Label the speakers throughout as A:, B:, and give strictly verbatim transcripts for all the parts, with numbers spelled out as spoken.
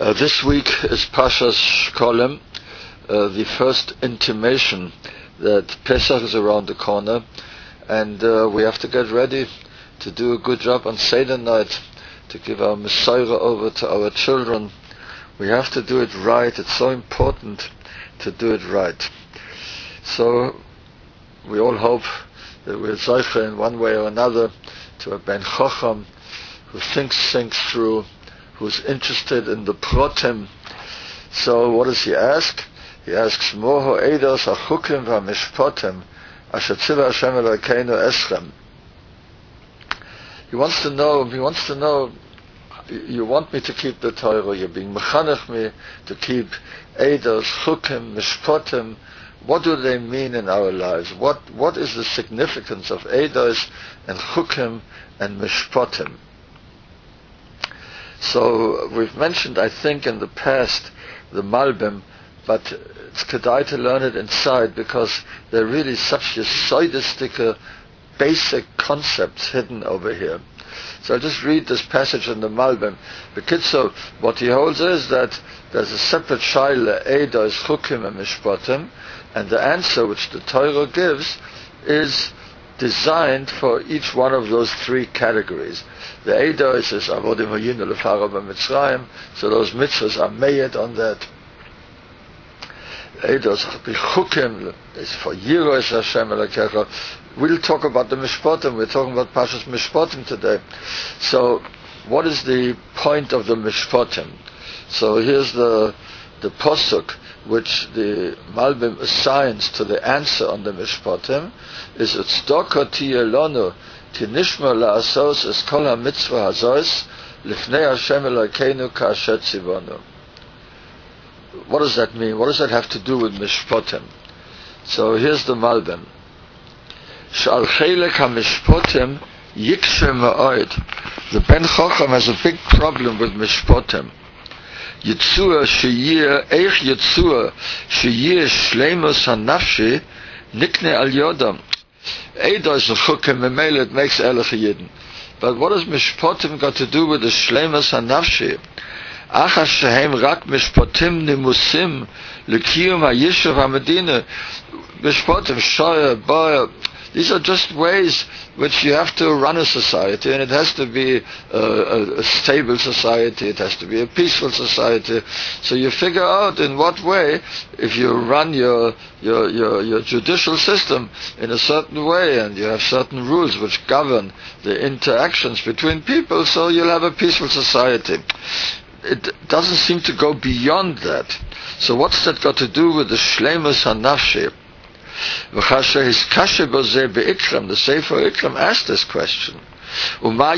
A: Uh, this week is Pashas Shkolem, uh, the first intimation that Pesach is around the corner, and uh, we have to get ready to do a good job on Seder night, to give our Messiah over to our children. We have to do it right. It's so important to do it right. So we all hope that we'll zeicha in one way or another to a Ben Chacham who thinks things through, who's interested in the protem. So what does he ask? He asks, Moho eidos achukim v'mishpotem asher tzivah Hashem Elokeinu eschem. He wants to know, he wants to know, you want me to keep the Torah, you're being mechanech me to keep eidos, chukim, mishpotem. What do they mean in our lives? What What is the significance of eidos and chukim and mishpotem? So we've mentioned, I think, in the past, the Malbim, but it's kedai to learn it inside because they're really such a sidistic, uh, basic concepts hidden over here. So I'll just read this passage in the Malbim. B'kitzur, what he holds is that there's a separate shaila, eidos, chukim, and mishpatim, and the answer which the Torah gives is designed for each one of those three categories. The eidos is avodim hayinu lefarav b'mitzrayim, so those mitzvahs are made on that. Eidos chukim is for yiros Hashem Elokecha. We'll talk about the mishpatim. We're talking about Pashas Mishpatim today. So, what is the point of the mishpatim? So here's the the posuk which the Malbim assigns to the answer on the mishpatim is Tzedakah tiyeh lanu ki nishma la'asos es kol ha'mitzvah hazos lifnei Hashem Elokeinu ka'asher tzivanu. What does that mean? What does that have to do with mishpatim? So here's the Malbim. Sh'al chelek ha'mishpatim yikshe ma'od. The Ben Chacham has a big problem with mishpatim. Yitzua sheyir, eich yitzua sheyir shleimus hanafshi nikne al yodam. Eidos chukim memele, it makes elech yidden. But what has mishpatim got to do with the shleimus hanafshi? Achas shehem rak mishpatim nimusim lekiyum hayishuv hamedina. Mishpatim shoya baya. These are just ways which you have to run a society, and it has to be a, a, a stable society, it has to be a peaceful society. So you figure out in what way, if you run your, your, your, your judicial system in a certain way, and you have certain rules which govern the interactions between people, so you'll have a peaceful society. It doesn't seem to go beyond that. So what's that got to do with the shleimus hanafshi? The Sefer Ikram asked this question. What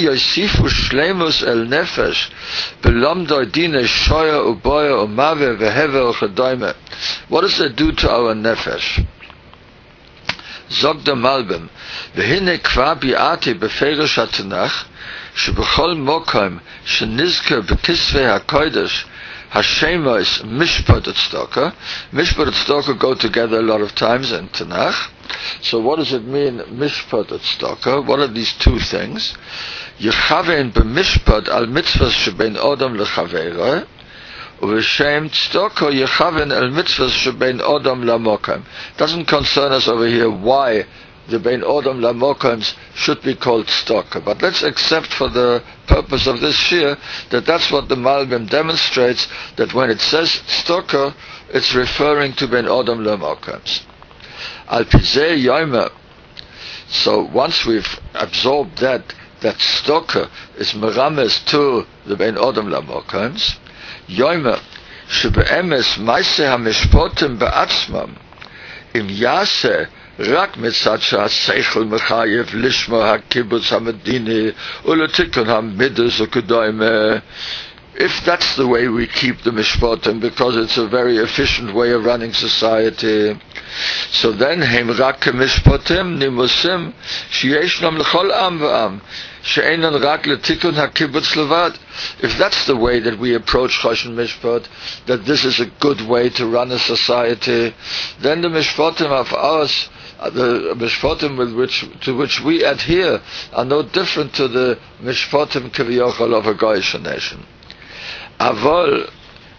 A: does it do to our nefesh? Zog the Malbim, V'hine kva bi'ati beferish hatanach, shebechol mokom shenizker b'kisvei hakodesh Hashema is Mishpat and Tzedakah. Mishpat and Tzedakah go together a lot of times in Tanakh. So what does it mean, Mishpat and Tzedakah? What are these two things? Yechavein b'mishpat al mitzvahs shebein odam lechaveirah, u'v'shem Tzedakah yechavein al mitzvahs shebein odam lamokam. Doesn't concern us over here why the Bein Odom Lamokams should be called tzedakah. But let's accept for the purpose of this shir that that's what the Malbim demonstrates, that when it says tzedakah, it's referring to Bein Odom Lamokams. Al pizeh yoyma. So once we've absorbed that, that tzedakah is merames to the Bein Odom Lamokams, yoyma shebe'emes maaseh hamishpotim be'atzmam im yaseh Rak mitzat she'aseichel mechayev lishma hakibutz hamedini uletikun hamidus ukedoime. If that's the way we keep the mishpatim, because it's a very efficient way of running society, so then heim rak mishpatim nimusim sheyeshnam lechol am v'am she'enan rak letikun hakibutz levad. If that's the way that we approach Choshen Mishpat, that this is a good way to run a society, then the mishpatim of ours, the mishpatim with which to which we adhere, are no different to the mishpatim kiviyachol of a Goyish nation. Avol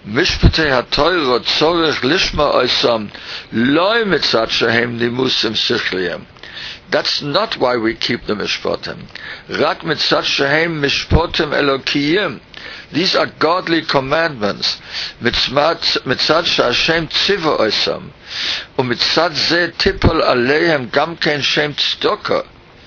A: Mishpatei HaTorah tzorech lishma oisam loy mitzat shehem nimusim sichliyem. That's not why we keep the mishpatim. Rak mitzat shehem mishpatim elokiyim. These are godly commandments. Mitzat she'Hashem tziva oisam. Umitzat ze tipol aleihem gam ken shem tzedakah.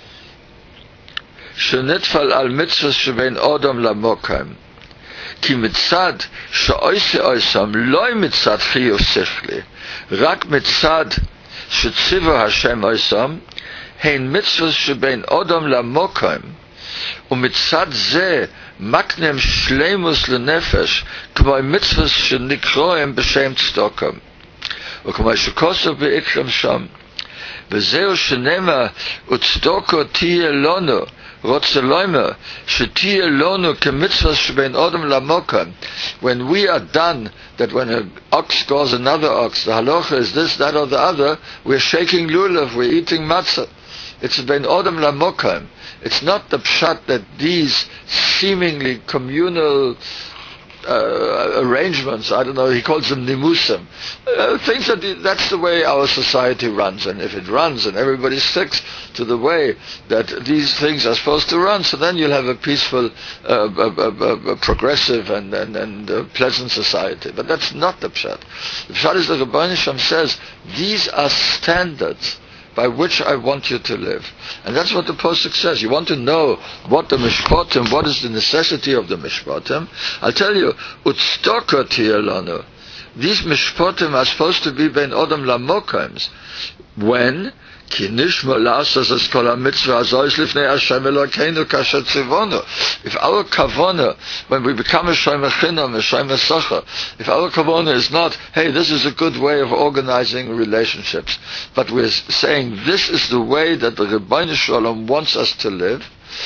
A: Shenitfal al mitzvahs shebein odom lamokam. Ki mitzad she'oise oisam loy mitzad chiyuv sichli. Rak mitzad she'tziva Hashem oisam. Hein mitzvahs shebein odom lamokam. Umitzad ze maknem shleimus lenefesh k'may mitzvahs shenikroem b'shem tzedakah. וכמו שכוסו בעיקרם שם, וזהו שנאמר, וצדוקו תהיה לנו, רוצה לומר, שתהיה לנו כמצווה שבין אדם למוקם. When we are done, that when an ox goes another ox, the halacha is this, that, or the other, we're shaking lulav, we're eating matzah. It's ben odom lamokam. It's not the pshat that these seemingly communal Uh, arrangements, I don't know, he calls them nimusim, uh, things that that's the way our society runs, and if it runs and everybody sticks to the way that these things are supposed to run, so then you'll have a peaceful, uh, uh, uh, uh, progressive and, and, and uh, pleasant society. But that's not the pshat. The pshat is the Rebbeinu Shem says, these are standards by which I want you to live. And that's what the Posuk says. You want to know what the Mishpatim, what is the necessity of the Mishpatim? I'll tell you, Utztokah tiyelanu. These Mishpatim are supposed to be ben Odom lamokams. When? Ki nishma lasas es kol ha-mitzvah azois lifnei Hashem Elokeinu kasher tzivonu. If our kavana, when we become a shomer chinam, a shomer sacha, if our kavana is not, hey, this is a good way of organizing relationships, but we're saying this is the way that the Rebbeinu Shalom wants us to live,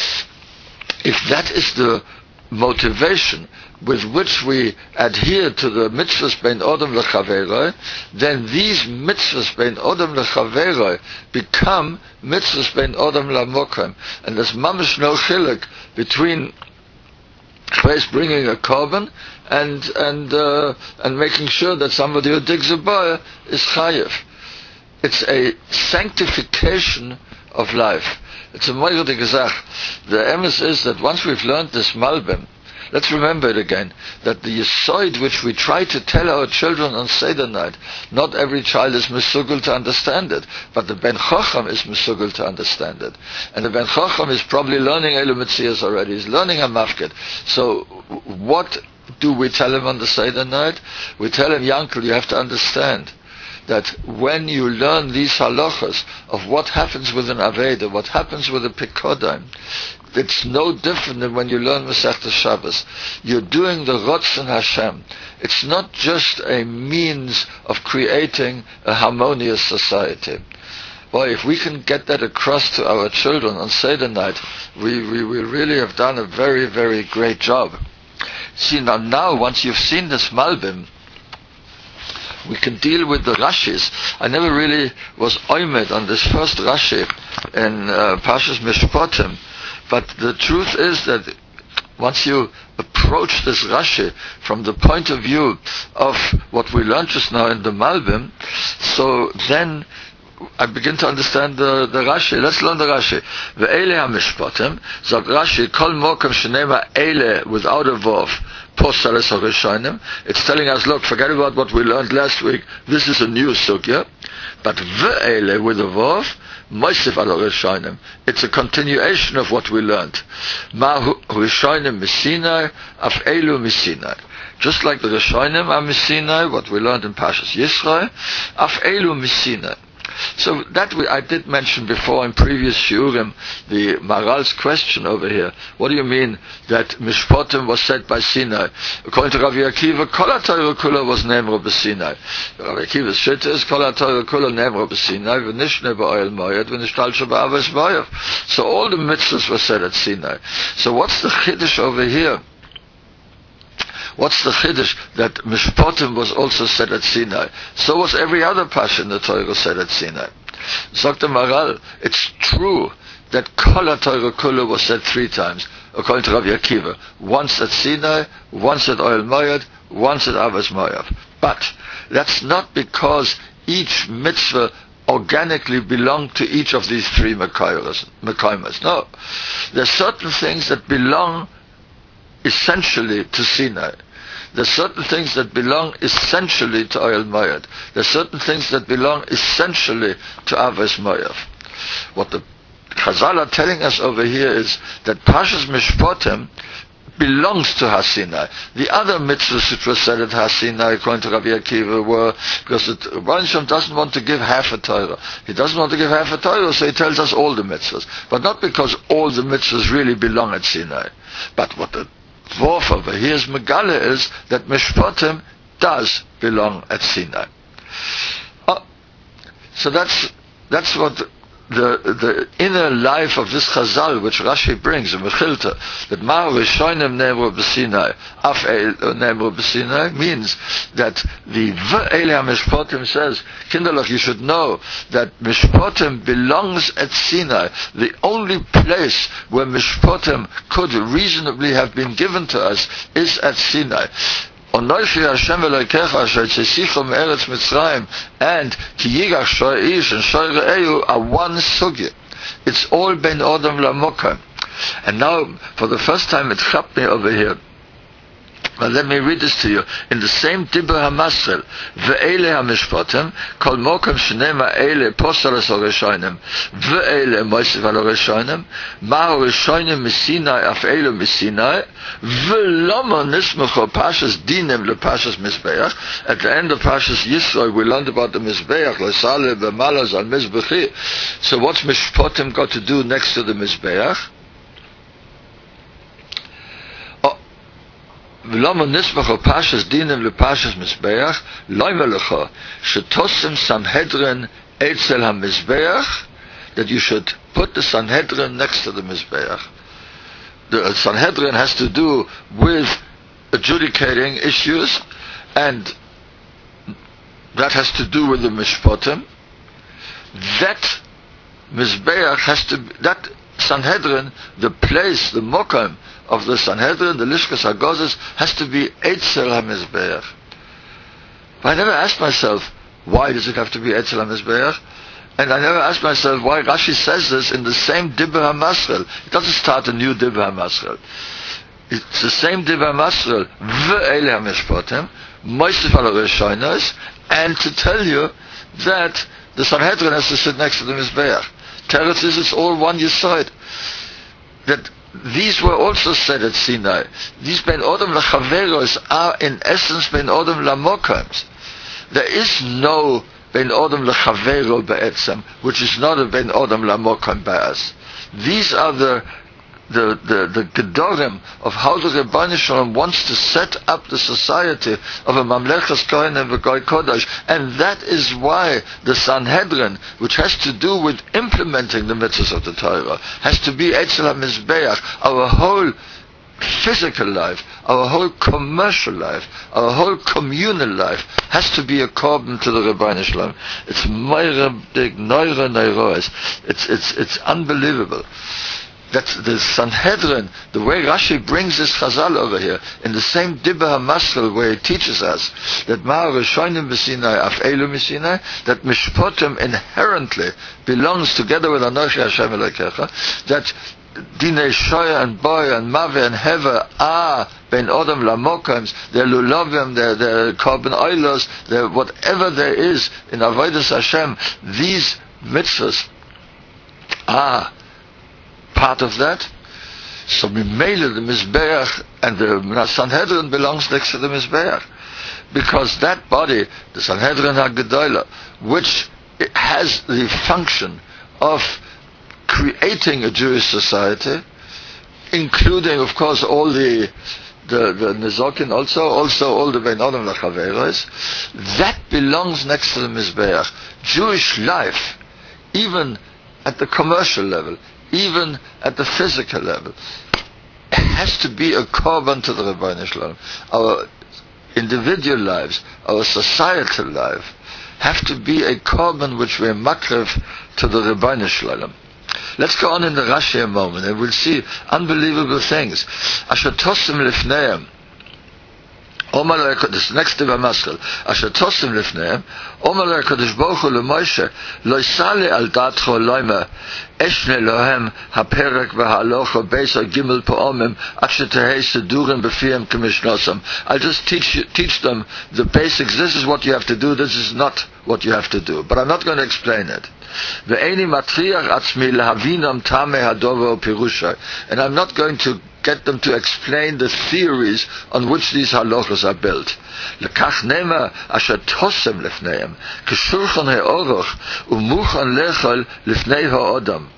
A: if that is the motivation with which we adhere to the mitzvahs bein odom lechaveroi, then these mitzvahs bein odom lechaveroi become mitzvahs bein odom lamokim, and there's mamish no chiluk between first bringing a korban and and uh, and making sure that somebody who digs a boy is chayiv. It's a sanctification of life. It's a moirde gezach. The emes is that once we've learned this malbim, let's remember it again, that the yisoid which we try to tell our children on Seder night, not every child is mesugul to understand it, but the Ben Chacham is mesugul to understand it. And the Ben Chacham is probably learning Elu Metzias already, he's learning a mafked. So what do we tell him on the Seder night? We tell him, Yankel, you have to understand that when you learn these halachas of what happens with an Aveda, what happens with a Pekodim, it's no different than when you learn Masechta Shabbos. You're doing the Ratzon Hashem. It's not just a means of creating a harmonious society. Boy, if we can get that across to our children on Seder night, we, we will really have done a very, very great job. See, now, now once you've seen this Malbim, we can deal with the Rashis. I never really was oimed on this first Rashi in uh, Parshas Mishpatim, but the truth is that once you approach this Rashi from the point of view of what we learned just now in the Malbim, so then I begin to understand the, the Rashi. Let's learn the Rashi. Ve'ele ha-mishpatim, zog Rashi, kol mokem shenema ele without a vav, post-salas ha-rishonim. It's telling us, look, forget about what we learned last week. This is a new sugya. But ve'ele with a vav, moisif al ha-rishonim. It's a continuation of what we learned. Ma hu-rishonim misinai, af elu misinai. Just like the Rishonim are misinai, what we learned in Parshas Yisrael, af elu misinai. So that we, I did mention before in previous shiurim, the Maral's question over here. What do you mean that Mishpatim was said by Sinai? According to Rabbi Akiva, Kol HaTorah Kula was Nemro b'Sinai. Rabbi Akiva's shita is Kol HaTorah Kula Nemro b'Sinai, v'nishne ba'oil moyed, v'nishtalshe ba'aves moyev. So all the mitzvahs were said at Sinai. So what's the chiddush over here? What's the chiddush that Mishpatim was also said at Sinai? So was every other pasha in the Torah said at Sinai. Sagt the Maral, it's true that Kol HaTorah Kula was said three times, according to Rabbi Akiva. Once at Sinai, once at Oil Moed, wants it Avos Moav. But that's not because each mitzvah organically belong to each of these three Mekaymas. No. There are certain things that belong essentially to Sinai. There are certain things that belong essentially to Oyel Moed. There are certain things that belong essentially to Avos Moav. What the Chazal are telling us over here is that Pashas Mishpatim belongs to Hasinai. The other mitzvahs which were said at Hasinai, according to Rabbi Akiva, were because the Rebbeinu Shalom doesn't want to give half a Torah. He doesn't want to give half a Torah, so he tells us all the mitzvahs. But not because all the mitzvahs really belong at Sinai. But what the Dwarf over here is Megala is that Mishpatim does belong at Sinai. Oh, so that's that's what the the inner life of this Chazal, which Rashi brings in Mechilta, that Ma'or Rishonim Nemru B'Sinai, Af El Nemru B'Sinai, means that the V'Ele HaMishpatim says, Kinderlach, you should know that Mishpatim belongs at Sinai. The only place where Mishpatim could reasonably have been given to us is at Sinai. Onoichi Hashem Elokecha Asher Tzisicho Me'eretz Mitzrayim and Ki Yigach Shoy Ish and Shoy Re'eu are one sugya. It's all Ben Odom Lamoka. And now, for the first time, it chapped me over here. Well, let me read this to you. In the same Dibur HaMasrel, Ve'ele HaMishpatim, Kol Mokem Shnema Eile Posalas HaRishonim, Ve'ele Moisiv HaRishonim, Ma'o Rishonim Misinai Af Eilu Misinai, Ve'loma Nismecho Pashas Dinem Le Pashas Mizbeach. At the end of Pashas Yisro, we learned about the Mizbeach, L'Saleh B'Malaz Al Mizbechi. So what's Mishpatim got to do next to the Mizbeach? ולמה נסמך על פרשת דינים לפרשת מזבח, לא מלאכה, שתוסם Sanhedrin אצל המזבח, that you should put the Sanhedrin next to the Mizbeach. The Sanhedrin has to do with adjudicating issues, and that has to do with the Mishpatim. That Mizbeach has to, that Sanhedrin, the place, the Mokim of the Sanhedrin, the Lishkas HaGozes, has to be Eitzel HaMizbeach. But I never asked myself, why does it have to be Eitzel HaMizbeach? And I never asked myself why Rashi says this in the same Dibur HaMasrel. It doesn't start a new Dibur HaMasrel. It's the same Dibur HaMasrel, Ve'ele HaMishpatim, Moisef HaRishonos, and to tell you that the Sanhedrin has to sit next to the Mizbeach. Teretz is it's all one Yesod. That these were also said at Sinai. These Ben Odom Lachaveros are in essence Ben Odom Lamokams. There is no Ben Odom Lachavero Be'etzem, which is not a Ben Odom Lamokam Ba'as. These are the the the the gedorim of how the Rebbeinu Shalom wants to set up the society of a Mamlechas Kohanim v'Goy Kodesh, and that is why the Sanhedrin, which has to do with implementing the mitzvahs of the Torah, has to be Eitzel HaMizbeach. Our whole physical life, our whole commercial life, our whole communal life has to be a korban to the Rebbeinu Shalom. It's meire big neure neuroes. It's it's it's unbelievable. That's the Sanhedrin, the way Rashi brings this Chazal over here, in the same Dibur HaMasrel where he teaches us that Ma'or Rishonim B'Sinai Af Eilu Misinai, that Mishpatim inherently belongs together with Anochi Hashem Elokecha, that Dinei Shoya and Boy and Mave and Hever are Ben Odom Lamokams, they're Lulovim, they're, they're Korban Oilos, they're whatever there is in Avodas Hashem, these mitzvahs are part of that. So Mimele, the Mizbeach and the Sanhedrin belongs next to the Mizbeach, because that body, the Sanhedrin HaGedolah, which has the function of creating a Jewish society, including, of course, all the the, the Nezokin also, also all the Ben Odom Lachaveros, that belongs next to the Mizbeach. Jewish life, even at the commercial level, even at the physical level, has to be a korban to the Rebbeinu Shalom. Our individual lives, our societal life, have to be a korban which we're makrev to the Rebbeinu Shalom. Let's go on in the Rashi a moment, and we'll see unbelievable things. Asher tosim lifneim, Omar this next to Maskal, Asher Tosim Lifneim, Omar Kodesh Baruch Hu LeMoshe, Lo Yisale Al Datcho Loima, Eshne Lohem HaPerek VaHalocha Beis Gimel Pa'omim, Asher Tehei Sedurim B'Fiyam K'Mishnosam. I'll just teach teach them the basics. This is what you have to do. This is not what you have to do. But I'm not going to explain it. Ve'eni matriach atzmi lehavinam tameh hadover pirusha. And I'm not going to get them to explain the theories on which these halachas are built. Lekach nema asher tosem lefneim k'shulchan ha'oruch u'muchan lechol lefnei ha'odam.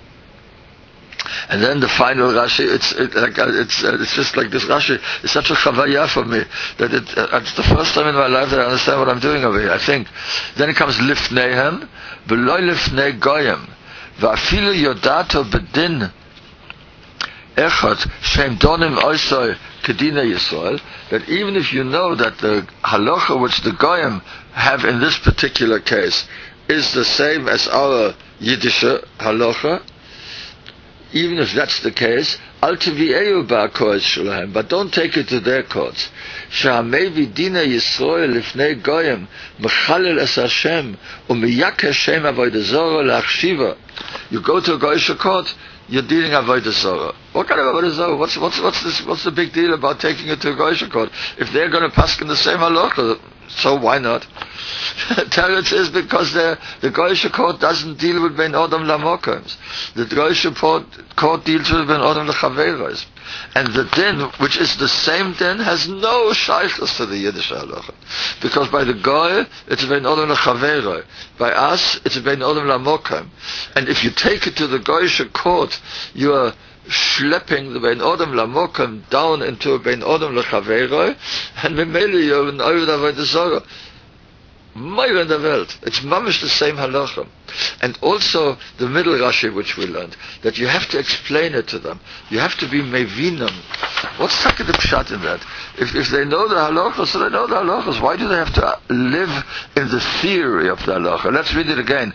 A: And then the final Rashi, it's it, like it's uh, it's just like this Rashi is such a chavaya for me that it, uh, it's the first time in my life that I understand what I'm doing over here. I think then it comes lifneihem v'loy lifnei goyim va'afilu yodato bedin echad shem donim oisoi kedina Yisrael, that even if you know that the halacha which the goyim have in this particular case is the same as our Yiddish halacha, even if that's the case, but don't take it to their courts. You go to a Goyish court, you're dealing avodah zarah. What kind of avodah zarah? What's what's what's this? What's the big deal about taking it to a Goyish court? If they're going to pass in the same halacha, so why not? Teretz is because the the Goyish court doesn't deal with ben odom lamokims. The Goyish court, court deals with ben odom lachaveros, and the din, which is the same din, has no shaykhs to the Yiddish halacha, because by the Goy it's ben odom lachavero, by us it's ben odom lamokim, and if you take it to the Goyish court, you are schlepping the ben odom lamokim down into a ben odom lachavero, and memeli you're an oived avodah zarah. Meir in the world. It's mamish the same halacha. And also the middle Rashi which we learned, that you have to explain it to them. You have to be mevinam. What's the pshat in that? If if they know the halachas, so they know the halachas. Why do they have to live in the theory of the halacha? Let's read it again.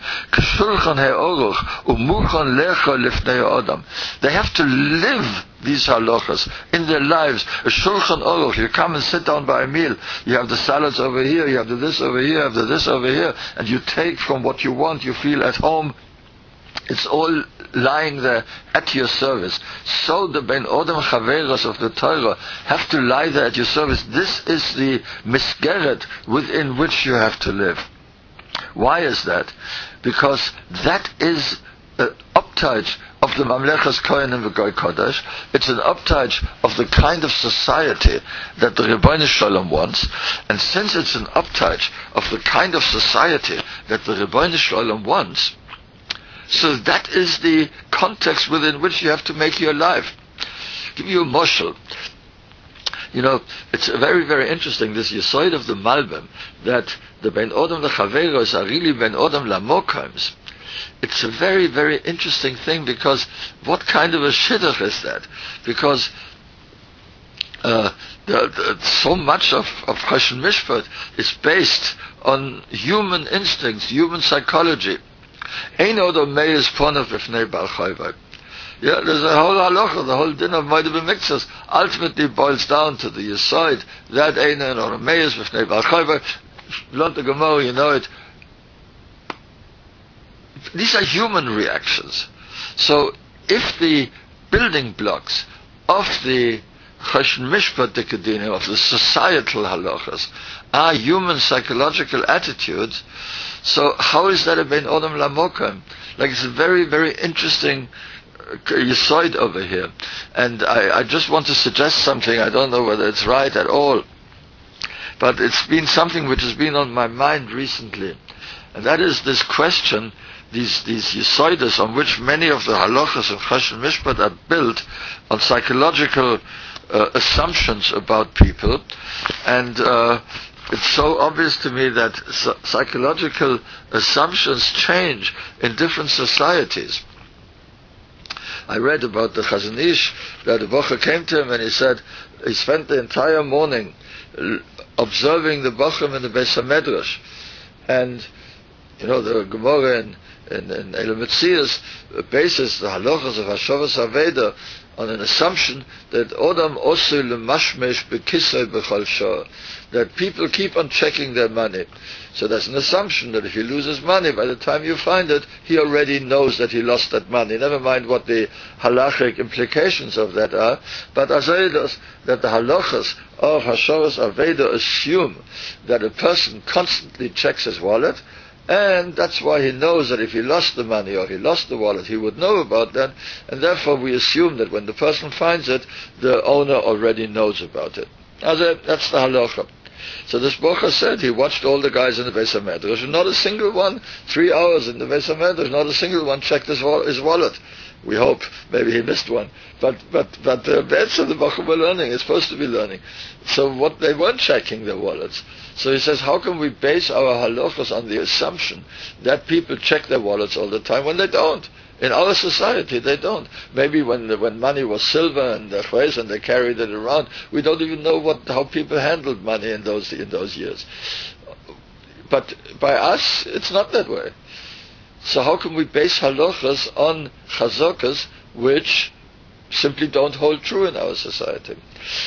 A: They have to live these halachas in their lives. A shulchan aruch. You come and sit down by a meal. You have the salads over here. You have the this over here. You have the this over here, and you take from what you want. You feel at home. It's all lying there at your service. So the ben odom chaveros of the Torah have to lie there at your service. This is the misgeret within which you have to live. Why is that? Because that is an uptouch of the Mamlechas Kohen and the Goy Kodesh. It's an uptouch of the kind of society that the Rebbeinu Shalom wants. And since it's an uptouch of the kind of society that the Rebbeinu Shalom wants, so that is the context within which you have to make your life. I'll give you a moshel. You know, it's very, very interesting, this Yesod of the Malbim, that the Ben Odom L'Chaveros are really Ben Odom L'Mokims. It's a very, very interesting thing, because what kind of a shidduch is that? Because uh, the, the, so much of, of Choshen Mishpat is based on human instincts, human psychology. Ein odom meiz ponav b'fnei Baal Chayvai. Yeah, there's a whole halacha, the whole din of Moed B'Miktzos ultimately boils down to the Yesod that ein odom meiz b'fnei Baal Chayvai. Learn the Gemara, you know it. These are human reactions. So if the building blocks of the Choshen Mishpat Dikadina, of the societal halachas, are human psychological attitudes, so how is that a ben odom lamokim? Like, it's a very, very interesting uh, yesod over here. And I, I just want to suggest something. I don't know whether it's right at all, but it's been something which has been on my mind recently. And that is this question, these these yesodas on which many of the halachas of Choshen Mishpat are built on psychological uh, assumptions about people. And uh, it's so obvious to me that psychological assumptions change in different societies. I read about the Chazon Ish, that the Bocher came to him and he said he spent the entire morning observing the Bochum in the Beis HaMedrash. And, you know, the Gemara in, in, in Elam Metzias basis, the halachas of Hashavas Aveda, on an assumption that Odam Osu Lemashmesh Bekisei Bechal Shor, that people keep on checking their money. So there's an assumption that if he loses money, by the time you find it, he already knows that he lost that money. Never mind what the halachic implications of that are. But Azados, that the halachas of Hashoras Aveda assume that a person constantly checks his wallet, and that's why he knows that if he lost the money or he lost the wallet, he would know about that, and therefore we assume that when the person finds it, the owner already knows about it. That's the halacha. So this Bocha said he watched all the guys in the Beis HaMedrash, and not a single one, three hours in the Beis HaMedrash, not a single one checked his, wa- his wallet. We hope maybe he missed one, but but but the best of the Bochum were learning. It's supposed to be learning. So what they weren't checking their wallets. So he says, how can we base our halachos on the assumption that people check their wallets all the time when they don't? In our society, they don't. Maybe when the, when money was silver and the chayes and they carried it around, we don't even know what how people handled money in those in those years. But by us, it's not that way. So how can we base halachas on chazokas which simply don't hold true in our society?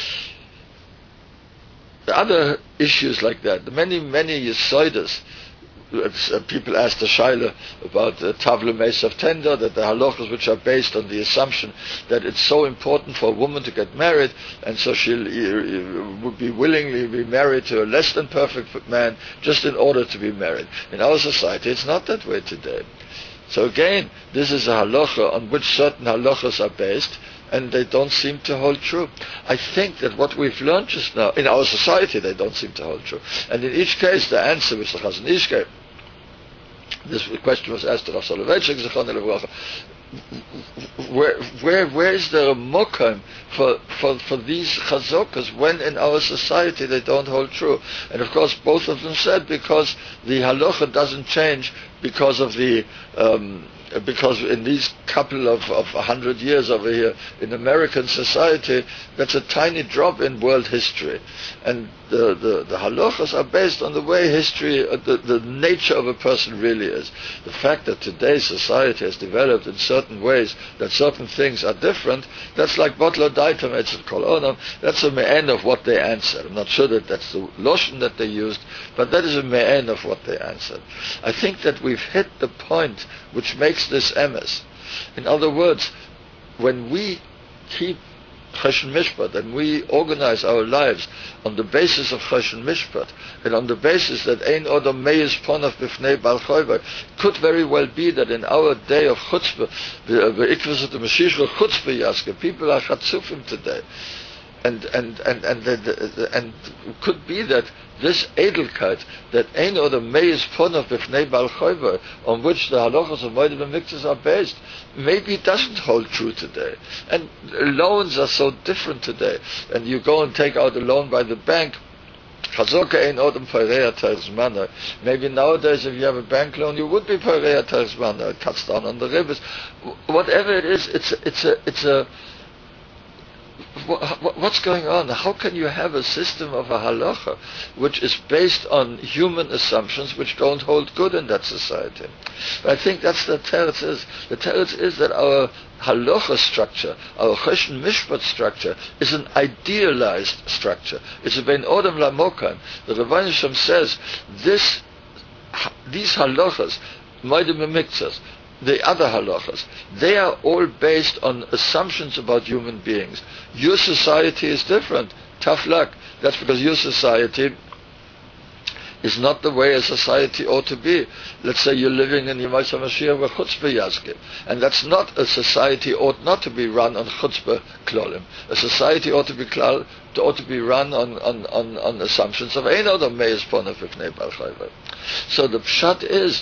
A: The other issues like that, the many, many yisoidas, uh, people ask the shaila about the tavla meis of tender, that the halachas which are based on the assumption that it's so important for a woman to get married, and so she'll uh, would be willingly be married to a less than perfect man just in order to be married. In our society, it's not that way today. So again, this is a halacha on which certain halachas are based, and they don't seem to hold true. I think that what we've learned just now, in our society, they don't seem to hold true. And in each case, the answer which the Chazon Ish gave, this question was asked to Rav Soloveitchik, Zechron Levrach, where, where, where is there a mokum for, for, for these chazokas when in our society they don't hold true? And of course, both of them said because the halacha doesn't change because of the, um, because in these couple of, of hundred years over here in American society, that's a tiny drop in world history. And the, the, the halachas are based on the way history, uh, the, the nature of a person really is. The fact that today's society has developed in certain ways, that certain things are different, that's like Botlo Daitam Etzet Kol Onam, that's a me'en of what they answered. I'm not sure that that's the lotion that they used, but that is a me'en of what they answered. I think that we've hit the point which makes this emes. In other words, when we keep Choshen Mishpat and we organize our lives on the basis of Choshen Mishpat and on the basis that Ein Odom Meiz Ponav B'fnei Bal Choyver, could very well be that in our day of Chutzpah, V'ikvus the Mashiach Chutzpah Yaske, people are Chatzufim today. And and and and the, the, the, and could be that this edelkeit, that ein oder meiz ponav b'fnei bal chover, on which the halachos of Moed B'miktzas are based, maybe it doesn't hold true today. And loans are so different today. And you go and take out a loan by the bank. Maybe nowadays, if you have a bank loan, you would be pareya terzmana. It cuts down on the rivers. Whatever it is, it's it's a it's a what's going on? How can you have a system of a halacha which is based on human assumptions which don't hold good in that society? But I think that's the teretz is. The teretz is that our halacha structure, our Choshen Mishpat structure, is an idealized structure. It's a ben odem lamokan. The Rebbeinu Shem says this, these halachas, Moed B'miktzas, the other halachas, they are all based on assumptions about human beings. Your society is different. Tough luck. That's because your society is not the way a society ought to be. Let's say you're living in Yemais HaMashiach where chutzpah yazke, and that's not a society ought not to be run on chutzpah klolim. A society ought to be klal, ought to be run on on on, on assumptions of ein odom meiz ponav b'fnei bal chover. So the pshat is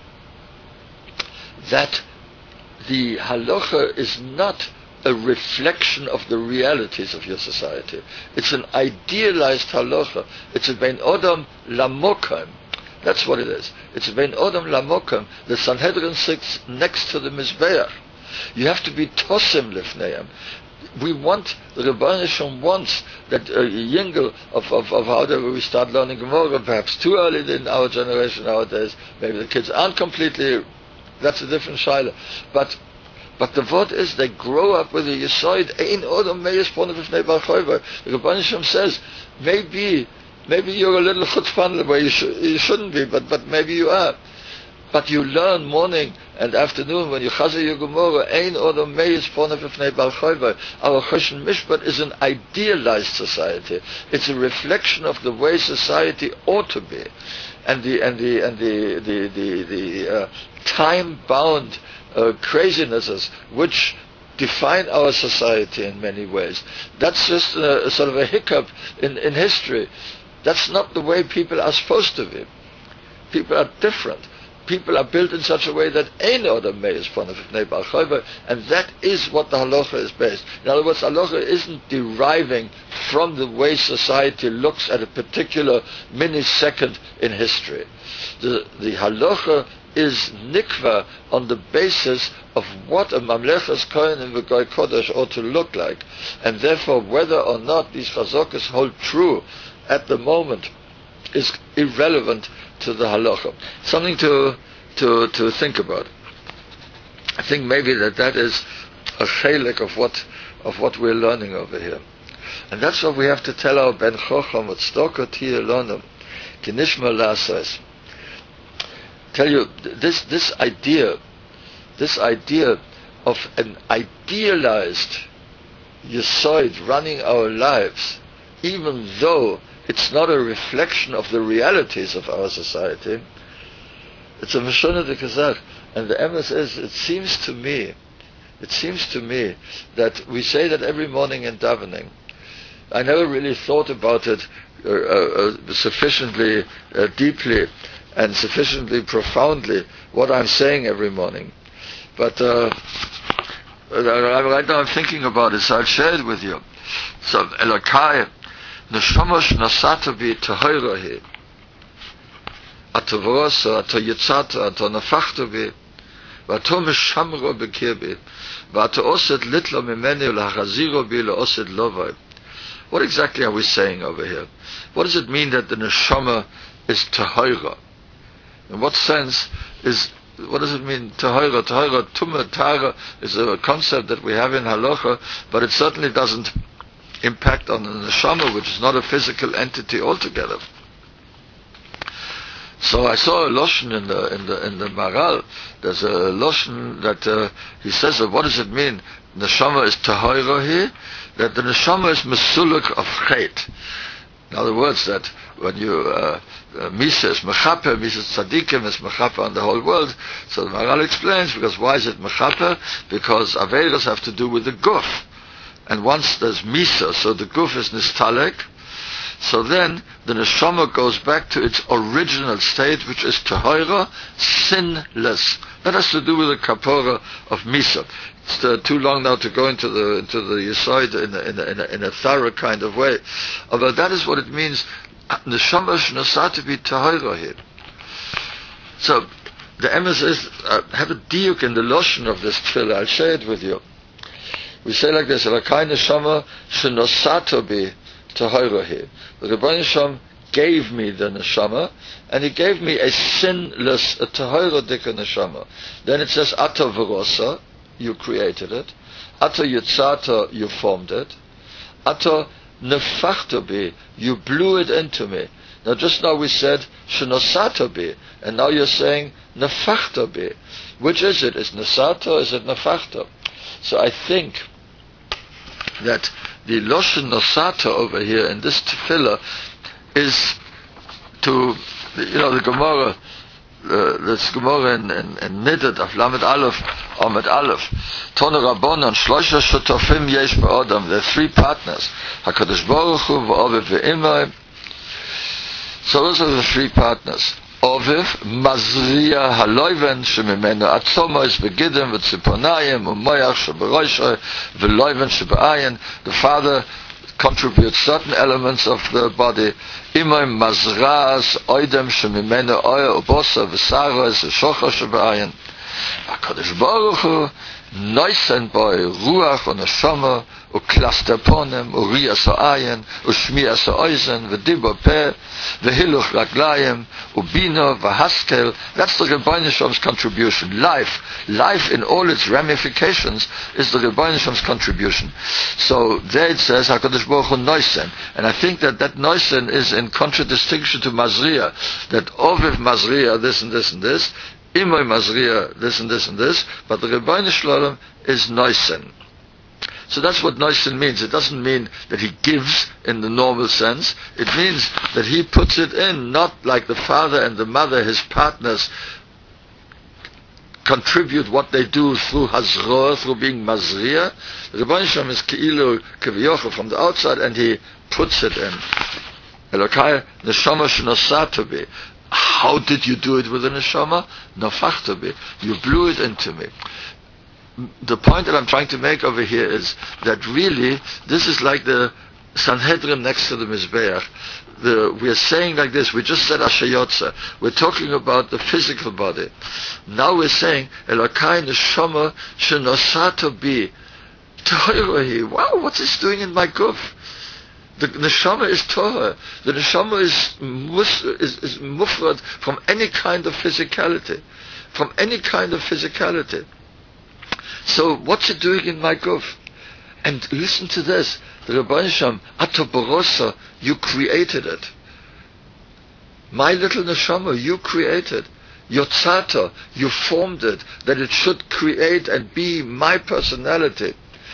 A: that the halacha is not a reflection of the realities of your society. It's an idealized halacha. It's a ben odom lamokim. That's what it is. It's a ben odom lamokim. The Sanhedrin sits next to the Mizbeach. You have to be tosim lifneim. We want, the Rebbeinu Shem wants that a uh, yingle of, of, of how do we start learning Gemara, perhaps too early in our generation nowadays. Maybe the kids aren't completely. That's a different shaila. But But the word is they grow up with the Yesod. Ein Odom Meis Pon B'Fnei Baal Chover. The Rebbeinu Shem says, maybe, maybe you're a little chutzpan the way you, sh- you shouldn't be, but but maybe you are. But you learn morning and afternoon when you chazer your Gemara. Ein Odom Meis Pon B'Fnei Baal Chover. Our Choshen Mishpat is an idealized society. It's a reflection of the way society ought to be, and the and the and the the the, the uh, time-bound Uh, crazinesses which define our society in many ways. That's just a, a sort of a hiccup in, in history. That's not the way people are supposed to be. People are different. People are built in such a way that ein odom meis pon b'fnei Baal Chover, and that is what the halacha is based. In other words, halacha isn't deriving from the way society looks at a particular millisecond in history. The, the halacha is nikva on the basis of what a mamlechas kohen and v'goy kodesh ought to look like, and therefore whether or not these chazokas hold true at the moment is irrelevant to the halacha. Something to to to think about. I think maybe that that is a chelik of what of what we're learning over here, and that's what we have to tell our ben chocham with stokot hier lonim kinishma lasas. Tell you this this idea, this idea of an idealized Yesod running our lives, even though it's not a reflection of the realities of our society. It's a Meshonah de Kazach, and the emes is, it seems to me, it seems to me that we say that every morning in davening. I never really thought about it uh, uh, sufficiently uh, deeply and sufficiently profoundly what I'm saying every morning. But uh, right now I'm thinking about it, so I'll share it with you. So, Elokai, Neshomosh Nasata bi Tehoirahi, Ato Vorosa, Ato Yitzata, Ato Nafachto bi, Vato Meshamro Bekirbi, Vato Oset Litlo Mimeni Ulachaziro bi Oset Lovai. What exactly are we saying over here? What does it mean that the Neshama is Tehoira? In what sense is, what does it mean, Tahira? Tahira, Tumah, Tahira is a concept that we have in Halacha, but it certainly doesn't impact on the Neshama, which is not a physical entity altogether. So I saw a Loshen in the, in the, in the Maral. There's a Loshen that, uh, he says, uh, what does it mean? Neshama is Tahira here? That the Neshama is Mesuluk of Chet. In other words, that when you, uh, uh, Misa is Mechaper, Misa is Tzadikim, is Mechaper on the whole world. So the Maharal explains, because why is it Mechaper? Because Averas have to do with the Guf. And once there's Misa, so the Guf is Nistalek, so then the Neshama goes back to its original state, which is Tehoira, sinless. That has to do with the Kapora of Misa. It's uh, too long now to go into the into the Yesod in a, in a, in a, in a thorough kind of way. Uh, but that is what it means. Neshama shnasa to be Tehoira here. So the emes is, uh, have a diuk in the loshen of this tefillah. I'll share it with you. We say like this: Elakai neshama shnosato be Tehoira here. The Rebbeinu Shem gave me the neshama, and he gave me a sinless, a Tehoira dika neshama. Then it says Ato V'rosa, you created it. Ato Yitzata, you formed it. Ato Nefachta bi, you blew it into me. Now just now we said Shenosata bi, and now you're saying Nefachta bi. Which is it? Is Nesata or is it Nefachta? So I think that the Loshen Nosata over here in this tefillah is to, you know, the Gemara, uh, this Gemara in, in, in Niddat of Lamed Aleph, Amid Aleph, Tonu Rabbonon, Shlosha Shotofim Yesh Ba'odam, there are three partners, HaKadosh Baruch Hu, V'Oviv V'Imai. So those are the three partners. Oviv, Mazriya Haloiven, Shemimenu Atzomois, Begidim, V'Tziponayim, Umoyach, Sheberoishay, V'Loiven, Shebeayin. The father contributes certain elements of the body. Imoim Mazras, Oidem, Shemimenu Oya, Ubosa, V'Saros, V'Shocha, Shebeayin. HaKadosh Baruch Hu Noisen Boi Ruach und Neshama u Klaster Ponem u Riyas Ha'ayin u Shmias Ha'oizen v'Dibur Peh v'Hiluch Raglayim u Bina v'Haskel. That's the Rebbeinu Shalom's contribution. Life, life in all its ramifications is the Rebbeinu Shalom's contribution. So there it says HaKadosh Baruch Hu Noisen, and I think that that Noisen is in contradistinction to Mazriya, that Oviv Mazriya this and this and this, Imoy Mazriya this and this and this, but the Rebbeinu Shalom is Noisen. So that's what Noisen means. It doesn't mean that he gives in the normal sense. It means that he puts it in, not like the father and the mother, his partners, contribute what they do through Hazroah, through being Mazriya. The Rebbeinu Shalom is Keilu Kevyochel from the outside, and he puts it in. Elokai Neshama Shnosatu Bi. How did you do it with the Neshama? Nafachtu Bi. You blew it into me. The point that I'm trying to make over here is that really this is like the Sanhedrin next to the Mizbeach. The, we are saying like this, we just said Ashayotza. We're talking about the physical body. Now we're saying Elokai Neshama Shenosato Bi Toirahi. Wow, what's this doing in my guf? The Neshama is Torah. The Neshama is, mus, is, is mufrad from any kind of physicality. From any kind of physicality. So what's it doing in my guf? And listen to this. The Rebbeinu Shalom, Ato Borosa, you created it. My little Neshama, you created. Yotzata, you formed it, that it should create and be my personality.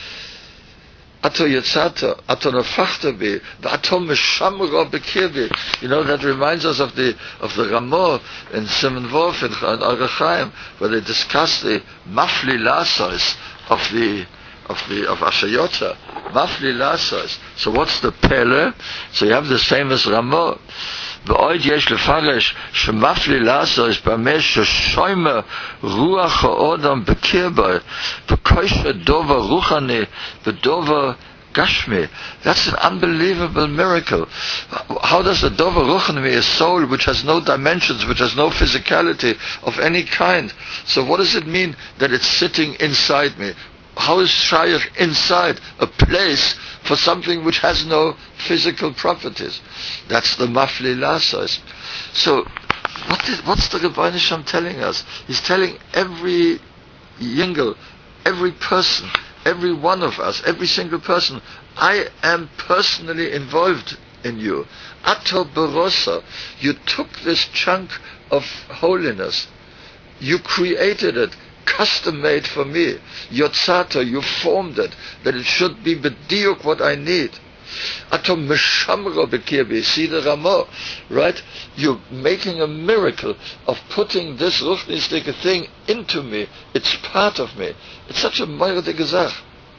A: Ato Yotzata, Ato Nafachta Bi, Ato Meshamra Bekirbi. You know, that reminds us of the of the Ramah in Simon Wolf in Orach Chaim, where they discuss the Mafli Lasos of the of the of Ashayotza. Mafli Lasos. So what's the Pele? So you have the same as Ramah. ועוד יש לפרש שמפלי לעשות במה ששוימה רוח האדם בקרבה וקוישה דובר רוחני ודובר gashmi. That's an unbelievable miracle. How does the dover ruchni, a soul which has no dimensions, which has no physicality of any kind, so what does it mean that it's sitting inside me? How is Shayach inside a place for something which has no physical properties? That's the Mafli Lasos. So, what is, what's the Rebbeinu Shalom telling us? He's telling every yingel, every person, every one of us, every single person, I am personally involved in you. Ato Berosa, you took this chunk of holiness, you created it, custom made for me. Yotzata, you formed it, that it should be bediuk what I need. Atom meshamro bekirbi, see the Ramah, right? You're making a miracle of putting this ruchnistic thing into me. It's part of me. It's such a moirde gezach.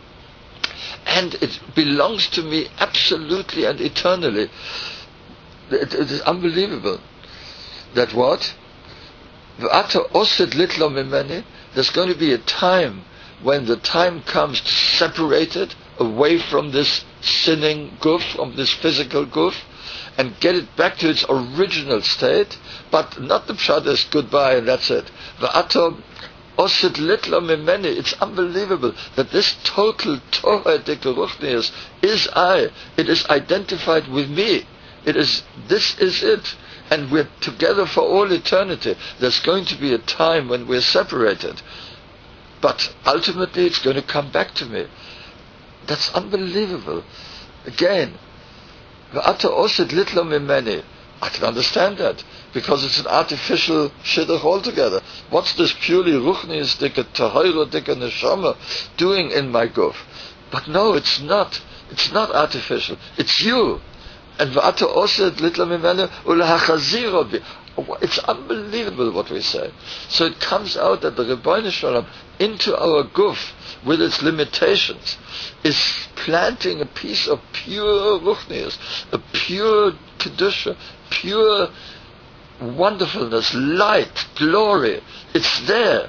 A: And it belongs to me absolutely and eternally. It, it is unbelievable. That what? V'ata oset litlo mimeni. There's going to be a time when the time comes to separate it away from this sinning guf, from this physical guf, and get it back to its original state, but not the pshat is goodbye and that's it. V'ato osit litlo mimeni. It's unbelievable that this total Torah dikeruchnius is I. It is identified with me. It is, this is it. And we're together for all eternity. There's going to be a time when we're separated. But ultimately it's going to come back to me. That's unbelievable. Again, V'ata osid litlo mimeni. I can understand that, because it's an artificial shidduch altogether. What's this purely ruchnius dike tahira dike neshama doing in my guf? But no, it's not. It's not artificial. It's you. And v'ata osid litlo mimeni ulahachaziro bi. It's unbelievable what we say. So it comes out that the Rebbeinu Shalom into our guf, with its limitations, is planting a piece of pure ruchnius, a pure kedusha, pure wonderfulness, light, glory. It's there.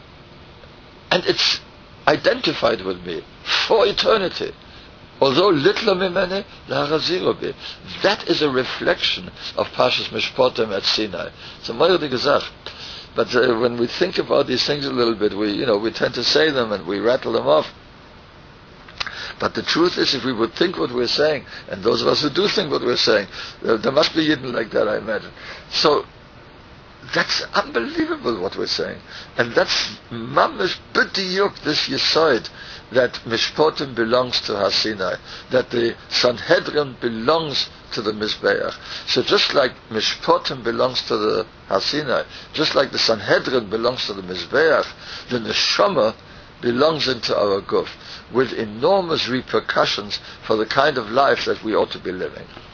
A: And it's identified with me for eternity. Although litla mimene lahaziro bi. That is a reflection of Parshas Mishpatim at Sinai. So Moirde Gezach, But uh, when we think about these things a little bit, we, you know, we tend to say them and we rattle them off. But the truth is, if we would think what we're saying, and those of us who do think what we're saying, uh, there must be Yidden like that, I imagine. So, that's unbelievable what we're saying. And that's mamish b'diyuk, this yesod, that Mishpotim belongs to Har Sinai, that the Sanhedrin belongs to the Mizbeach. So just like Mishpotim belongs to the Har Sinai, just like the Sanhedrin belongs to the Mizbeach, the Neshama belongs into our guf, with enormous repercussions for the kind of life that we ought to be living.